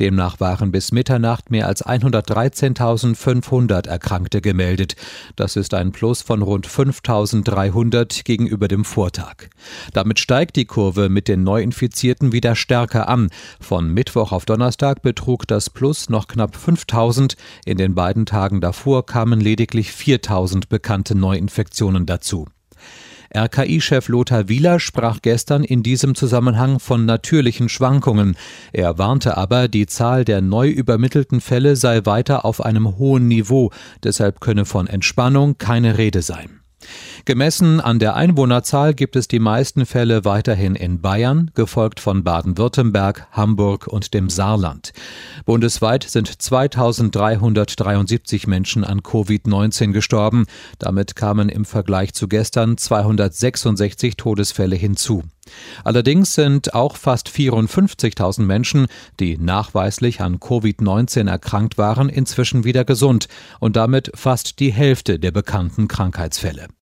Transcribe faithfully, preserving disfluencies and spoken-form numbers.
Demnach waren bis Mitternacht mehr als hundertdreizehntausendfünfhundert Erkrankte gemeldet. Das ist ein Plus von rund fünftausenddreihundert gegenüber dem Vortag. Damit steigt die Kurve mit den Neuinfizierten wieder stärker an. Von Mittwoch auf Donnerstag betrug das Plus noch knapp fünftausend. In den beiden Tagen davor kamen lediglich viertausend bekannte Neuinfektionen dazu. R K I-Chef Lothar Wieler sprach gestern in diesem Zusammenhang von natürlichen Schwankungen. Er warnte aber, die Zahl der neu übermittelten Fälle sei weiter auf einem hohen Niveau. Deshalb könne von Entspannung keine Rede sein. Gemessen an der Einwohnerzahl gibt es die meisten Fälle weiterhin in Bayern, gefolgt von Baden-Württemberg, Hamburg und dem Saarland. Bundesweit sind zweitausenddreihundertdreiundsiebzig Menschen an Covid neunzehn gestorben. Damit kamen im Vergleich zu gestern zweihundertsechsundsechzig Todesfälle hinzu. Allerdings sind auch fast vierundfünfzigtausend Menschen, die nachweislich an Covid neunzehn erkrankt waren, inzwischen wieder gesund und damit fast die Hälfte der bekannten Krankheitsfälle.